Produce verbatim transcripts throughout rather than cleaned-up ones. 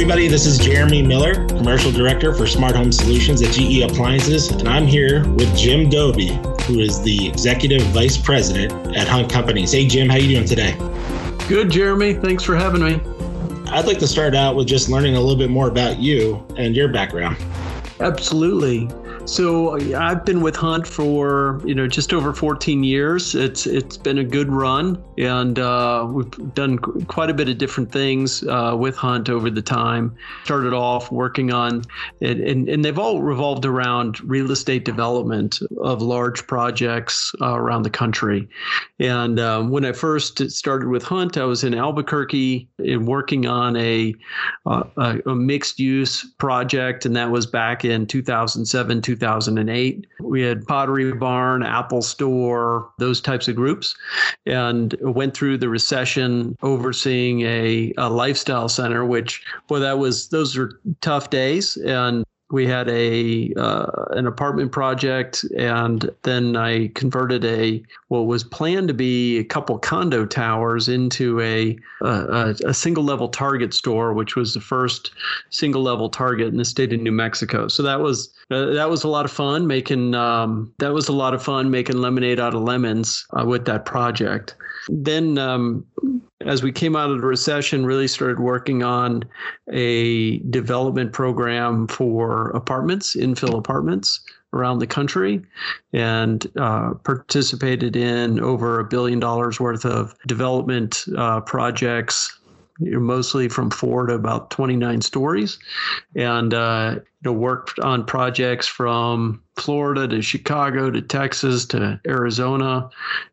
everybody. This is Jeremy Miller, Commercial Director for Smart Home Solutions at G E Appliances, and I'm here with Jim Dobie, who is the Executive Vice President at Hunt Companies. Hey, Jim, how you doing today? Good, Jeremy. Thanks for having me. I'd like to start out with just learning a little bit more about you and your background. Absolutely. So I've been with Hunt for, you know, just over fourteen years. It's it's been a good run, and uh, we've done quite a bit of different things uh, with Hunt over the time. Started off working on, it, and, and they've all revolved around real estate development of large projects uh, around the country. And um, when I first started with Hunt, I was in Albuquerque and working on a, uh, a, a mixed use project, and that was back in two thousand seven, two thousand eight. We had Pottery Barn, Apple Store, those types of groups, and went through the recession overseeing a, a lifestyle center, which, boy, that was, those were tough days. And we had a uh, an apartment project, and then I converted a what was planned to be a couple condo towers into a a, a single level Target store, which was the first single level Target in the state of New Mexico. So that was uh, that was a lot of fun making um, that was a lot of fun making lemonade out of lemons uh, with that project. Then, um, as we came out of the recession, really started working on a development program for apartments, infill apartments around the country, and uh, participated in over a billion dollars worth of development uh, projects, you know, mostly from four to about twenty-nine stories, and uh, you know, worked on projects from Florida to Chicago to Texas to Arizona.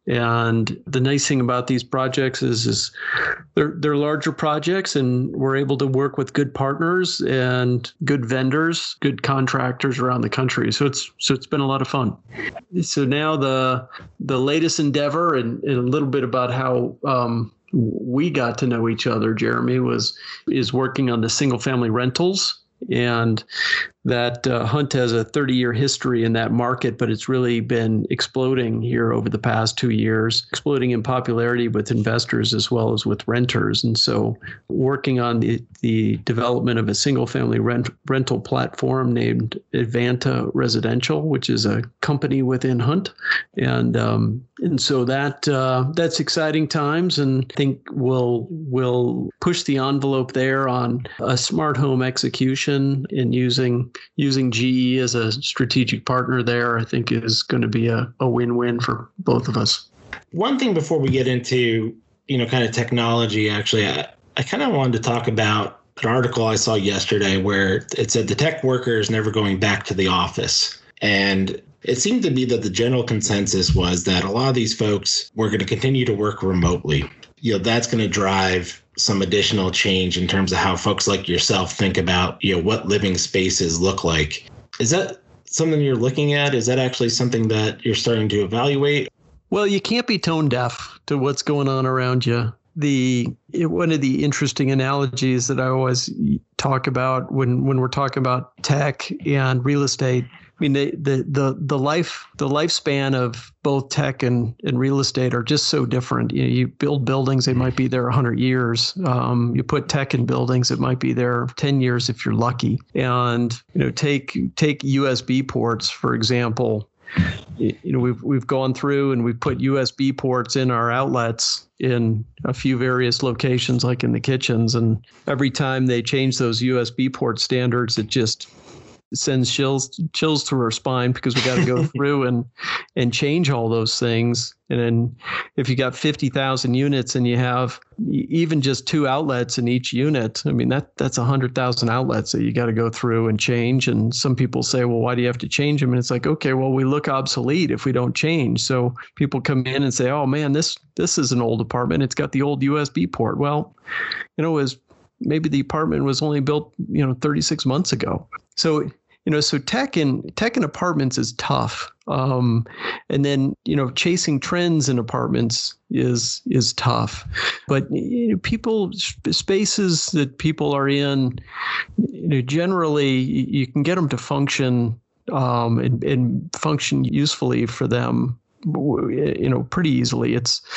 And the nice thing about these projects is, is they're they're larger projects, and we're able to work with good partners and good vendors, good contractors around the country. So it's so it's been a lot of fun. So now the the latest endeavor, and, and a little bit about how um, we got to know each other, Jeremy, was is working on the single family rentals. And that uh, Hunt has a thirty-year history in that market, but it's really been exploding here over the past two years, exploding in popularity with investors as well as with renters. And so working on the, the development of a single-family rent, rental platform named Advanta Residential, which is a company within Hunt. And um, and so that uh, that's exciting times, and I think we'll, we'll push the envelope there on a smart home execution, and using Using G E as a strategic partner there, I think, is going to be a, a win-win for both of us. One thing before we get into, you know, kind of technology, actually, I, I kind of wanted to talk about an article I saw yesterday where it said the tech worker is never going back to the office. And it seemed to be that the general consensus was that a lot of these folks were going to continue to work remotely. You know, that's going to drive some additional change in terms of how folks like yourself think about, you know, what living spaces look like. Is that something you're looking at? Is that actually something that you're starting to evaluate? Well, you can't be tone deaf to what's going on around you. The one of the interesting analogies that I always talk about when, when we're talking about tech and real estate, I mean, the, the, the, the life, the lifespan of both tech and, and real estate are just so different. You know, you build buildings, they might be there a hundred years. Um, you put tech in buildings, it might be there ten years if you're lucky. And, you know, take, take U S B ports, for example. You know, we've, we've gone through and we've put U S B ports in our outlets in a few various locations, like in the kitchens. And every time they change those U S B port standards, it just sends chills chills through our spine, because we got to go through and and change all those things. And then if you got fifty thousand units and you have even just two outlets in each unit, I mean, that that's one hundred thousand outlets that you got to go through and change. And some people say, well, why do you have to change them? And it's like, okay, well, we look obsolete if we don't change. So people come in and say, oh, man, this this is an old apartment. It's got the old U S B port. Well, you know, as maybe the apartment was only built, you know, thirty-six months ago. So You know, so tech in tech in apartments is tough. Um, and then, you know, chasing trends in apartments is is tough. But, you know, people spaces that people are in, you know, generally you can get them to function um, and, and function usefully for them, you know, pretty easily. It's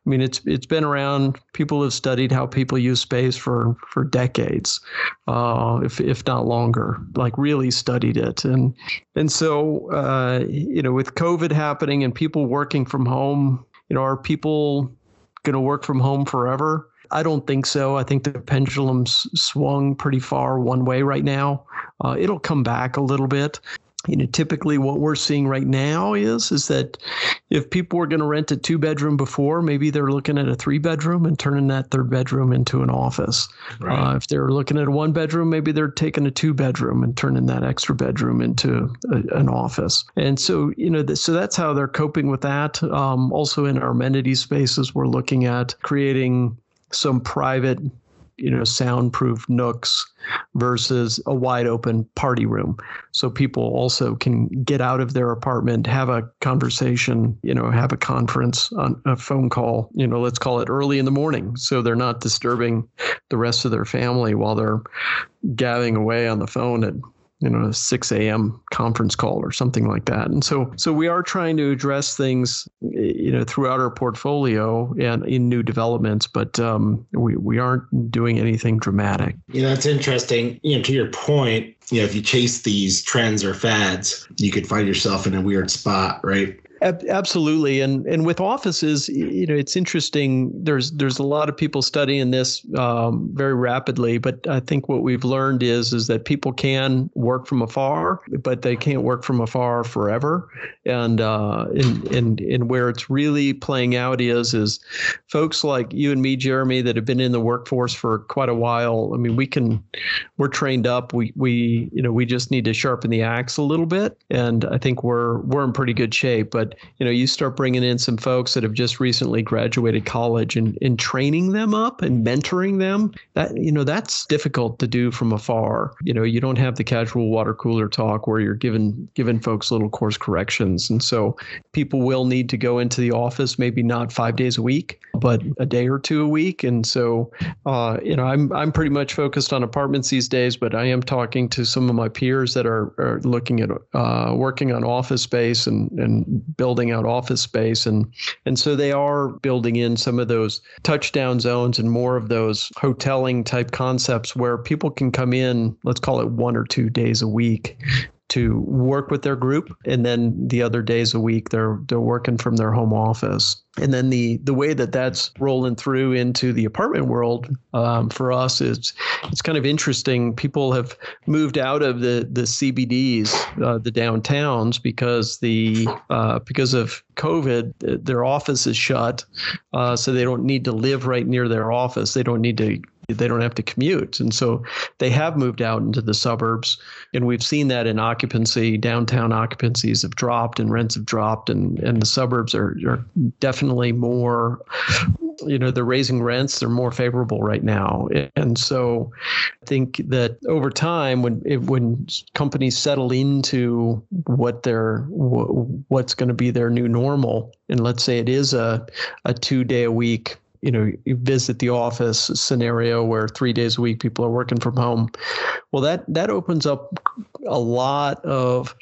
I mean, it's it's been around. People have studied how people use space for for decades, uh, if if not longer. Like really studied it, and and so uh, you know, with COVID happening and people working from home, you know, are people going to work from home forever? I don't think so. I think the pendulum's swung pretty far one way right now. Uh, it'll come back a little bit. You know, typically what we're seeing right now is is that if people were going to rent a two bedroom before, maybe they're looking at a three bedroom and turning that third bedroom into an office. Right. Uh, if they're looking at a one bedroom, maybe they're taking a two bedroom and turning that extra bedroom into a, an office. And so, you know, th- so that's how they're coping with that. Um, also in our amenity spaces, we're looking at creating some private, you know, soundproof nooks versus a wide open party room. So people also can get out of their apartment, have a conversation, you know, have a conference on a phone call, you know, let's call it early in the morning. So they're not disturbing the rest of their family while they're gabbing away on the phone at, you know, a six a.m. conference call or something like that. And so so we are trying to address things, you know, throughout our portfolio and in new developments, but um, we, we aren't doing anything dramatic. You know, it's interesting, you know, to your point, you know, if you chase these trends or fads, you could find yourself in a weird spot, right? Absolutely. And and with offices, you know, it's interesting. There's there's a lot of people studying this um, very rapidly. But I think what we've learned is is that people can work from afar, but they can't work from afar forever. And uh, and, and, and where it's really playing out is is folks like you and me, Jeremy, that have been in the workforce for quite a while. I mean, we can we're trained up. We we you know, we just need to sharpen the axe a little bit. And I think we're we're in pretty good shape. But you know, you start bringing in some folks that have just recently graduated college and, and training them up and mentoring them. That, you know, that's difficult to do from afar. You know, you don't have the casual water cooler talk where you're giving giving folks little course corrections. And so people will need to go into the office, maybe not five days a week, but a day or two a week. And so, uh, you know, I'm I'm pretty much focused on apartments these days, but I am talking to some of my peers that are, are looking at uh, working on office space and, and building out office space. And, and so they are building in some of those touchdown zones and more of those hoteling type concepts where people can come in, let's call it one or two days a week, to work with their group, and then the other days a week they're they're working from their home office. And then the the way that that's rolling through into the apartment world um, for us is it's kind of interesting. People have moved out of the the C B Ds, uh, the downtowns, because the uh, because of COVID, their office is shut, uh, so they don't need to live right near their office. They don't need to. They don't have to commute. And so they have moved out into the suburbs. And we've seen that in occupancy. Downtown occupancies have dropped and rents have dropped. And, and the suburbs are, are definitely more, you know, they're raising rents. They're more favorable right now. And so I think that over time, when it, when companies settle into what their what's going to be their new normal, and let's say it is a, a two day a week, you know, you visit the office scenario where three days a week people are working from home. Well, that that opens up a lot of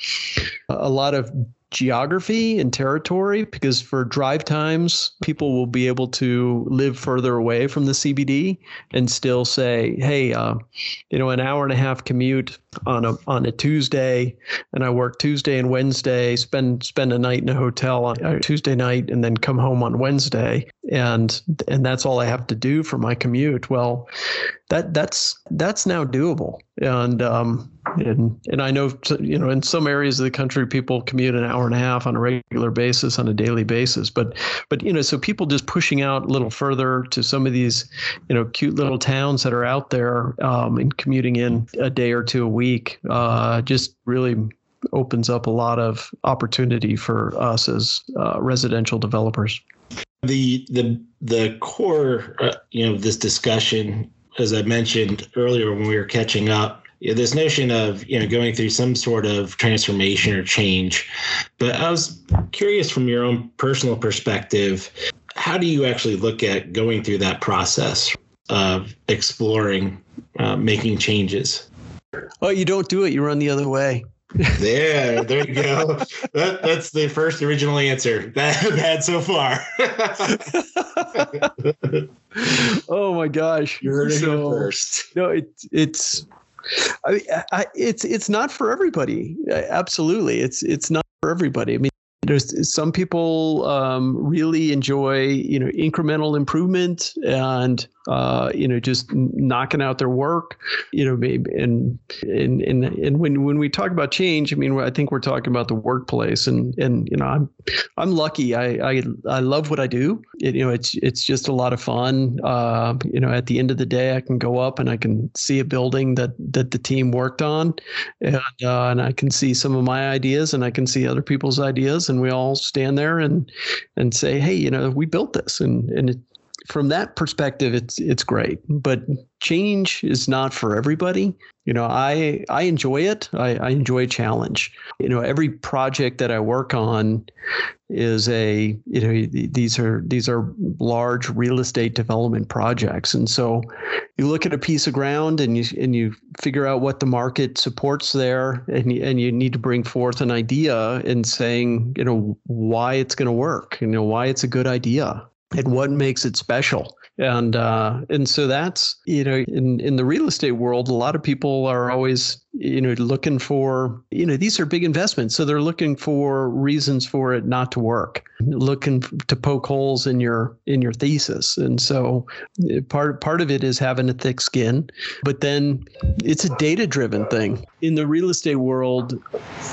a lot of geography and territory, because for drive times, people will be able to live further away from the C B D and still say, hey, uh, you know, an hour and a half commute on a on a Tuesday, and I work Tuesday and Wednesday, spend spend a night in a hotel on a Tuesday night, and then come home on Wednesday, and and that's all I have to do for my commute. Well, that that's that's now doable, and um, and and I know, you know, in some areas of the country, people commute an hour and a half on a regular basis, on a daily basis. But but you know, so people just pushing out a little further to some of these, you know, cute little towns that are out there, um, and commuting in a day or two a week, uh, just really opens up a lot of opportunity for us as uh, residential developers. The the the core, uh, you know, of this discussion, as I mentioned earlier when we were catching up, you know, this notion of, you know, going through some sort of transformation or change. But I was curious, from your own personal perspective, how do you actually look at going through that process of exploring, uh, making changes? Oh, you don't do it. You run the other way. There, there you go. That, that's the first original answer. Bad, bad so far. Oh my gosh! You heard it so, here first. No, it, it's, I, I, it's it's not for everybody. Absolutely, it's it's not for everybody. I mean, there's some people um, really enjoy, you know, incremental improvement and, uh, you know, just knocking out their work, you know, maybe, and, and, and, and when, when we talk about change, I mean, I think we're talking about the workplace and, and, you know, I'm, I'm lucky. I, I, I love what I do. It, you know, it's, it's just a lot of fun. Uh, you know, at the end of the day, I can go up and I can see a building that, that the team worked on, and, uh, and I can see some of my ideas and I can see other people's ideas, and we all stand there and, and say, hey, you know, we built this. And, and it, from that perspective, it's, it's great, but change is not for everybody. You know, I, I enjoy it. I, I enjoy a challenge. You know, every project that I work on is a, you know, these are, these are large real estate development projects. And so you look at a piece of ground and you, and you figure out what the market supports there, and you, and you need to bring forth an idea and saying, you know, why it's going to work, you know, why it's a good idea and what makes it special. And uh, and so that's, you know, in, in the real estate world, a lot of people are always, you know, looking for, you know, these are big investments. So they're looking for reasons for it not to work, looking to poke holes in your in your thesis. And so part part of it is having a thick skin, but then it's a data driven thing. In the real estate world,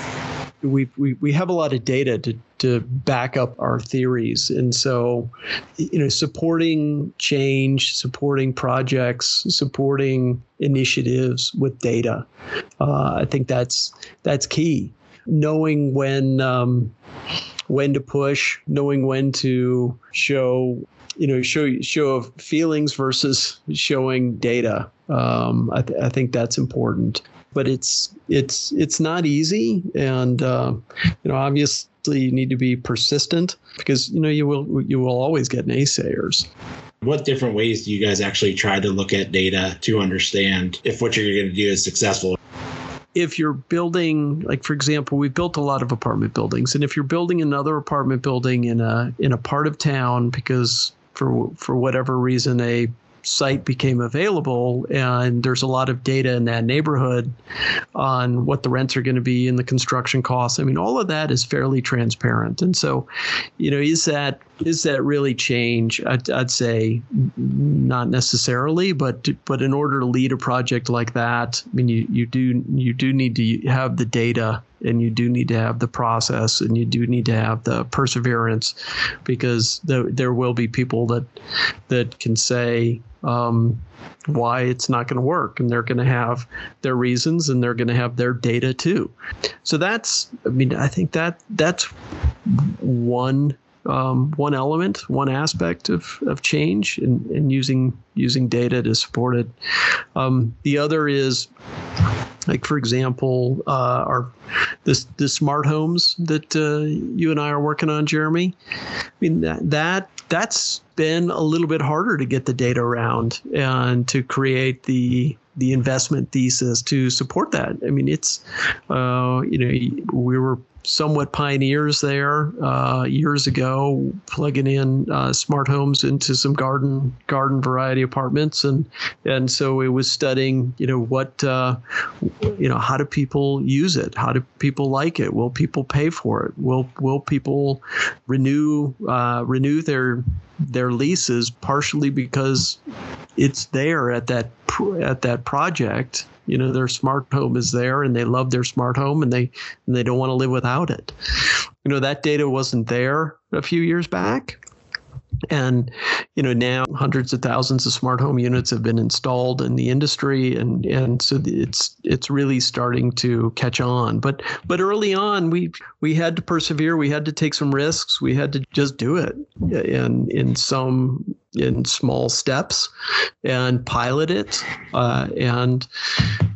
we we we have a lot of data to to back up our theories. And so, you know, supporting change, supporting projects, supporting initiatives with data, uh, I think that's that's key. Knowing when um, when to push, knowing when to show, you know, show show feelings versus showing data. Um, I, th- I think that's important. But it's it's it's not easy, and uh, you know, obviously you need to be persistent, because you know you will you will always get naysayers. What different ways do you guys actually try to look at data to understand if what you're going to do is successful? If you're building, like for example, we built a lot of apartment buildings, and if you're building another apartment building in a in a part of town because for for whatever reason a site became available and there's a lot of data in that neighborhood on what the rents are going to be and the construction costs. I mean, all of that is fairly transparent. And so, you know, is that is that really change? I'd, I'd say not necessarily, but but in order to lead a project like that, I mean, you, you do you do need to have the data, and you do need to have the process, and you do need to have the perseverance, because the, there will be people that that can say um, why it's not going to work, and they're going to have their reasons, and they're going to have their data too. So that's, I mean, I think that that's one. Um, one element, one aspect of, of change, and, and using using data to support it. Um, the other is, like for example, uh, our this the smart homes that uh, you and I are working on, Jeremy. I mean that that that's been a little bit harder to get the data around and to create the the investment thesis to support that. I mean, it's uh, you know we were somewhat pioneers there uh, years ago, plugging in uh, smart homes into some garden garden variety apartments, and and so it was studying, you know, what uh, you know, how do people use it? How do people like it? Will people pay for it? Will will people renew uh, renew their their leases partially because it's there at that at that project? You know, their smart home is there and they love their smart home, and they and they don't want to live without it. You know, that data wasn't there a few years back. And, you know, now hundreds of thousands of smart home units have been installed in the industry. And, and so it's it's really starting to catch on. But but early on, we we had to persevere. We had to take some risks. We had to just do it in, in some in small steps and pilot it. Uh, and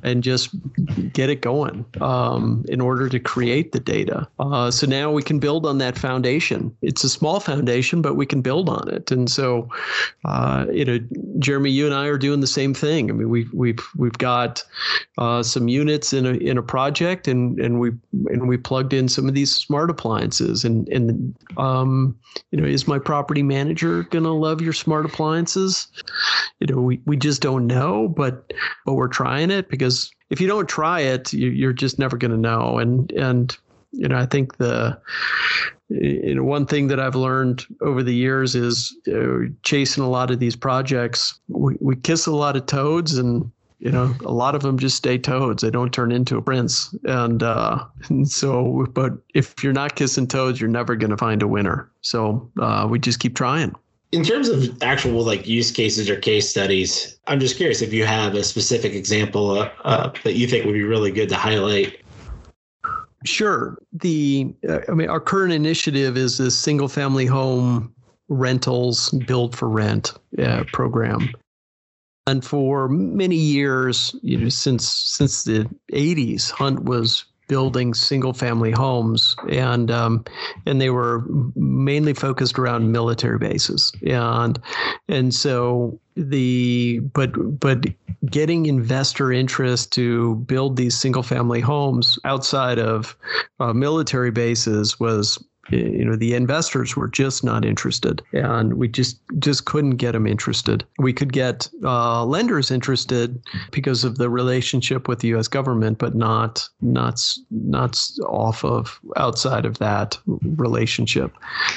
and just get it going um, in order to create the data. Uh, so now we can build on that foundation. It's a small foundation, but we can build on it. And so, uh, you know, Jeremy, you and I are doing the same thing. I mean, we've we've we've got uh, some units in a in a project, and and we and we plugged in some of these smart appliances. And and um, you know, is my property manager going to love your smart appliances? You know, we, we just don't know, but but we're trying it, because if you don't try it, you, you're just never going to know. And and you know, I think the you know one thing that I've learned over the years is uh, chasing a lot of these projects. We we kiss a lot of toads, and you know, a lot of them just stay toads. They don't turn into a prince. And, uh, and so, but if you're not kissing toads, you're never going to find a winner. So uh, we just keep trying. In terms of actual like use cases or case studies, I'm just curious if you have a specific example uh, uh, that you think would be really good to highlight. Sure. The, uh, I mean, our current initiative is this single family home rentals build for rent uh, program. And for many years, you know, since since the eighties, Hunt was building single-family homes, and um, and they were mainly focused around military bases, and and so the but but getting investor interest to build these single-family homes outside of uh, military bases was, you know, the investors were just not interested, and we just just couldn't get them interested. We could get uh, lenders interested because of the relationship with the U S government, but not not not off of outside of that relationship.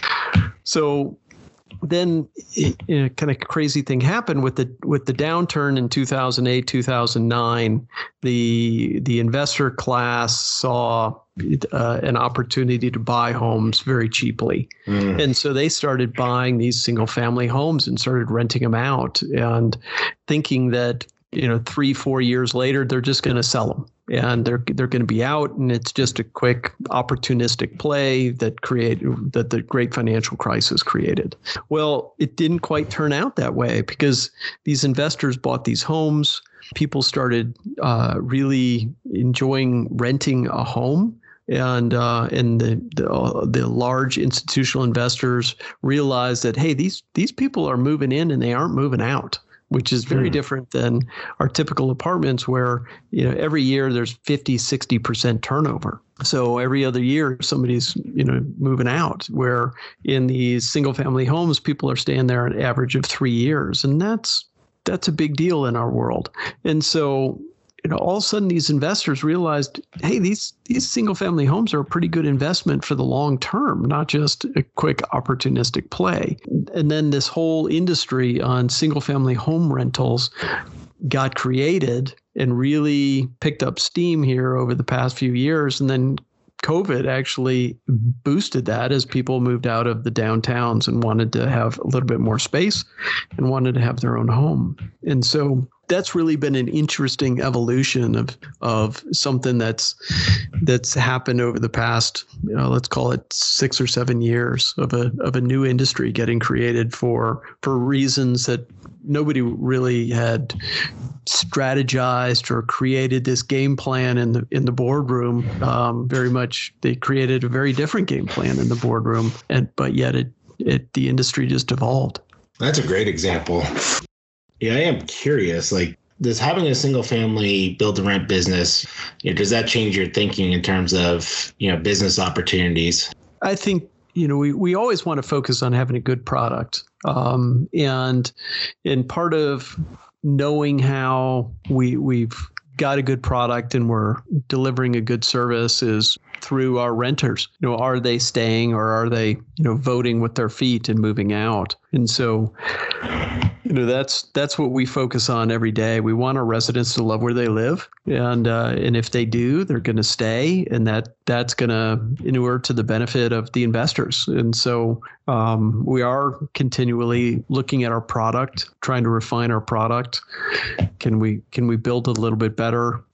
So then, you know, kind of crazy thing happened with the with the downturn in two thousand eight, two thousand nine. The the investor class saw uh, an opportunity to buy homes very cheaply, mm. and so they started buying these single family homes and started renting them out, and thinking that, you know, three, four years later, they're just going to sell them, and they're they're going to be out, and it's just a quick opportunistic play that create that the great financial crisis created. Well, it didn't quite turn out that way, because these investors bought these homes. People started uh, really enjoying renting a home. And uh, and the, the uh, the large institutional investors realized that, hey, these these people are moving in and they aren't moving out, which is very mm. different than our typical apartments, where, you know, every year there's fifty, sixty percent turnover. So every other year somebody's, you know, moving out, where in these single family homes, people are staying there an average of three years. And that's that's a big deal in our world. And so, you know, all of a sudden these investors realized, hey, these these single family homes are a pretty good investment for the long term, not just a quick opportunistic play. And then this whole industry on single family home rentals got created and really picked up steam here over the past few years. And then COVID actually boosted that as people moved out of the downtowns and wanted to have a little bit more space and wanted to have their own home. And so that's really been an interesting evolution of of something that's that's happened over the past, you know, let's call it six or seven years of a of a new industry getting created for for reasons that nobody really had strategized or created this game plan in the in the boardroom. Um, very much, they created a very different game plan in the boardroom, and but yet it it the industry just evolved. That's a great example. Yeah, I am curious, like, does having a single family build to rent business, you know, does that change your thinking in terms of, you know, business opportunities? I think, you know, we, we always want to focus on having a good product. Um, and and part of knowing how we we've got a good product and we're delivering a good service is through our renters. You know, are they staying, or are they, you know, voting with their feet and moving out? And so, you know, that's that's what we focus on every day. We want our residents to love where they live, and uh, and if they do, they're going to stay, and that that's going to inure to the benefit of the investors. And so um, we are continually looking at our product, trying to refine our product. Can we can we build it a little bit better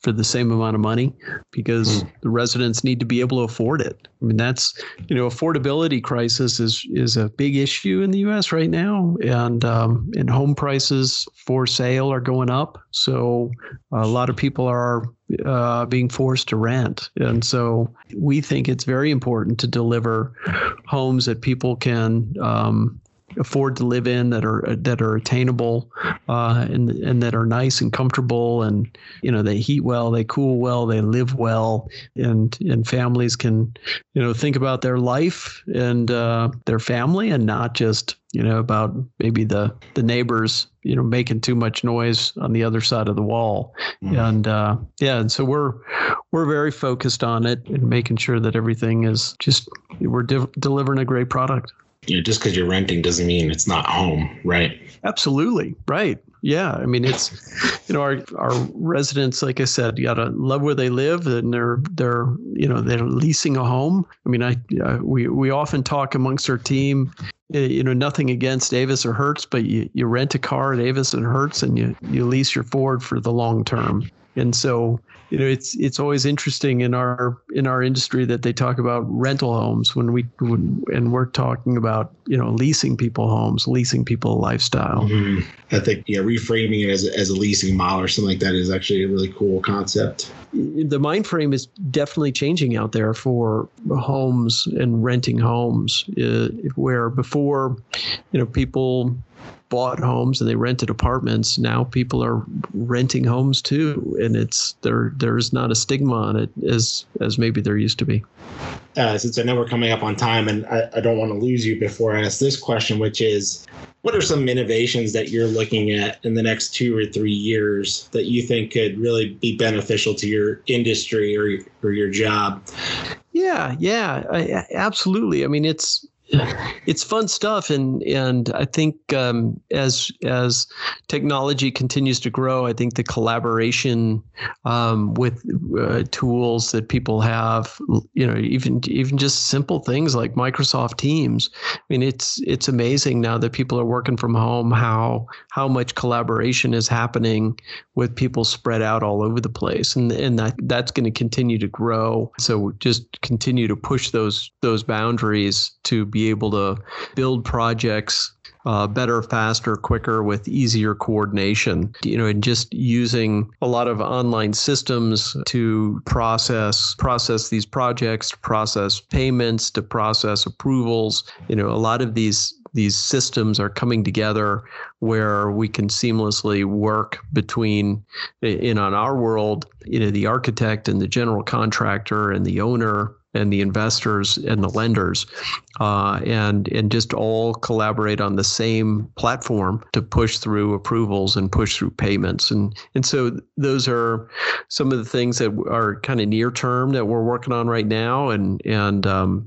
for the same amount of money because mm. the residents need to be able to afford it. I mean, that's, you know, affordability crisis is is a big issue in the U S right now, and um, and home prices for sale are going up. So a lot of people are uh, being forced to rent. And so we think it's very important to deliver homes that people can um, afford to live in, that are that are attainable, uh, and and that are nice and comfortable, and you know they heat well, they cool well, they live well, and and families can you know think about their life and uh, their family, and not just you know about maybe the the neighbors you know making too much noise on the other side of the wall. Mm-hmm. And uh, yeah, and so we're we're very focused on it and making sure that everything is just we're de- delivering a great product. You know, just because you're renting doesn't mean it's not home, right? Absolutely. Right. Yeah. I mean, it's, you know, our, our residents, like I said, you got to love where they live, and they're, they're, you know, they're leasing a home. I mean, I, uh, we, we often talk amongst our team, you know, nothing against Avis or Hertz, but you, you rent a car at Avis and Hertz, and you, you lease your Ford for the long term. And so, you know, it's it's always interesting in our in our industry that they talk about rental homes when we when, and we're talking about you know leasing people homes, leasing people a lifestyle. Mm-hmm. I think yeah, reframing it as a, as a leasing model or something like that is actually a really cool concept. The mind frame is definitely changing out there for homes and renting homes, uh, where before, you know, people bought homes and they rented apartments. Now people are renting homes too, and it's there. There's not a stigma on it as as maybe there used to be. Uh, since I know we're coming up on time, and I, I don't want to lose you before I ask this question, which is, what are some innovations that you're looking at in the next two or three years that you think could really be beneficial to your industry or or your job? Yeah, yeah, I, absolutely. I mean, it's. It's fun stuff, and and I think um, as as technology continues to grow, I think the collaboration um, with uh, tools that people have, you know, even even just simple things like Microsoft Teams. I mean, it's it's amazing now that people are working from home how how much collaboration is happening with people spread out all over the place, and and that that's going to continue to grow. So just continue to push those those boundaries to be able to build projects uh, better, faster, quicker, with easier coordination, you know, and just using a lot of online systems to process process these projects, to process payments, to process approvals. You know, a lot of these these systems are coming together where we can seamlessly work between, in on our world, you know, the architect and the general contractor and the owner and the investors and the lenders, uh, and and just all collaborate on the same platform to push through approvals and push through payments. And and so those are some of the things that are kind of near term that we're working on right now. And and um,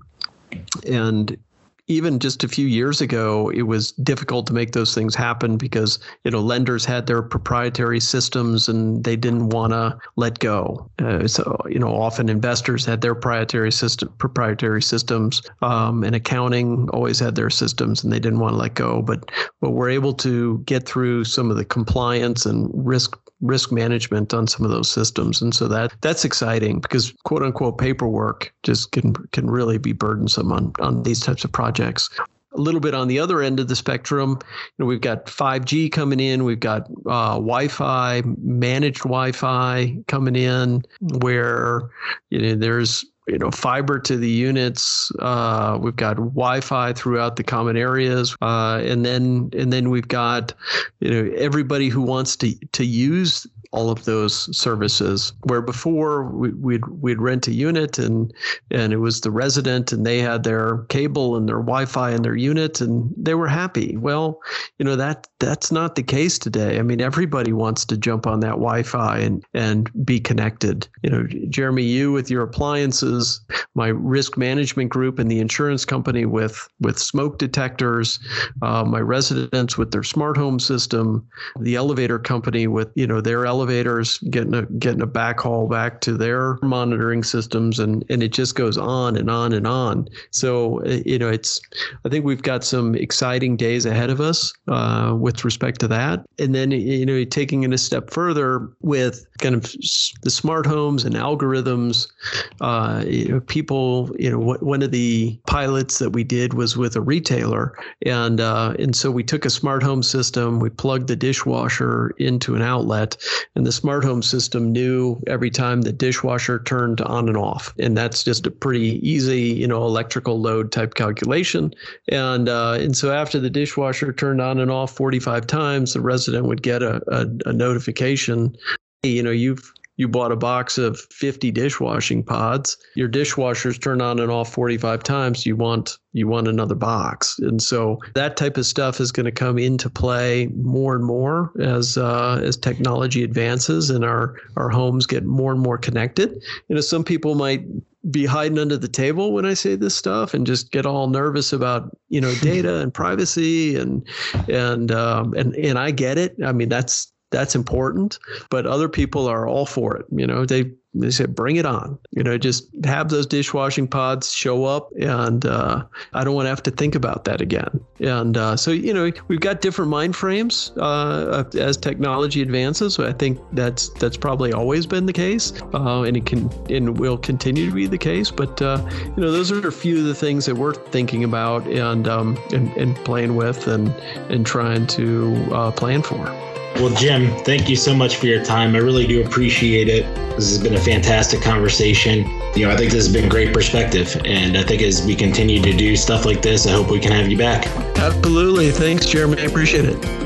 and even just a few years ago, it was difficult to make those things happen because, you know, lenders had their proprietary systems and they didn't want to let go. Uh, so, you know, often investors had their proprietary system, proprietary systems, um, and accounting always had their systems and they didn't want to let go. But but we're able to get through some of the compliance and risk risk management on some of those systems. And so that that's exciting because quote unquote paperwork just can can really be burdensome on, on these types of projects. A little bit on the other end of the spectrum, you know, we've got five G coming in, we've got uh, Wi-Fi, managed Wi-Fi coming in, where you know there's you know fiber to the units. Uh, we've got Wi-Fi throughout the common areas, uh, and then and then we've got you know everybody who wants to to use all of those services, where before we, we'd we'd rent a unit and and it was the resident and they had their cable and their Wi-Fi in their unit and they were happy. Well, you know that that's not the case today. I mean, everybody wants to jump on that Wi-Fi and and be connected. You know, Jeremy, you with your appliances, my risk management group and the insurance company with with smoke detectors, uh, my residents with their smart home system, the elevator company with you know their elevator elevators, getting a getting a backhaul back to their monitoring systems, and and it just goes on and on and on. So you know, it's I think we've got some exciting days ahead of us uh, with respect to that. And then you know, taking it a step further with kind of the smart homes and algorithms. Uh, you know, people, you know, what, one of the pilots that we did was with a retailer, and uh, and so we took a smart home system, we plugged the dishwasher into an outlet, and the smart home system knew every time the dishwasher turned on and off, and that's just a pretty easy, you know, electrical load type calculation. And uh, and so after the dishwasher turned on and off forty-five times, the resident would get a, a, a notification. You know, you've you bought a box of fifty dishwashing pods. Your dishwasher's turned on and off forty-five times. You want you want another box, and so that type of stuff is going to come into play more and more as uh, as technology advances and our our homes get more and more connected. You know, some people might be hiding under the table when I say this stuff and just get all nervous about, you know, data and privacy and and um, and and I get it. I mean, that's. That's important, but other people are all for it. You know, they they say, bring it on. You know, just have those dishwashing pods show up, and uh, I don't want to have to think about that again. And uh, so, you know, we've got different mind frames uh, as technology advances. So I think that's that's probably always been the case, uh, and it can and will continue to be the case. But uh, you know, those are a few of the things that we're thinking about and um, and, and playing with and and trying to uh, plan for. Well, Jim, thank you so much for your time. I really do appreciate it. This has been a fantastic conversation. You know, I think this has been great perspective. And I think as we continue to do stuff like this, I hope we can have you back. Absolutely. Thanks, Jeremy. I appreciate it.